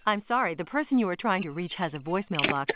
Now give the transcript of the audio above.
I'm sorry, the person you are trying to reach has a voicemail box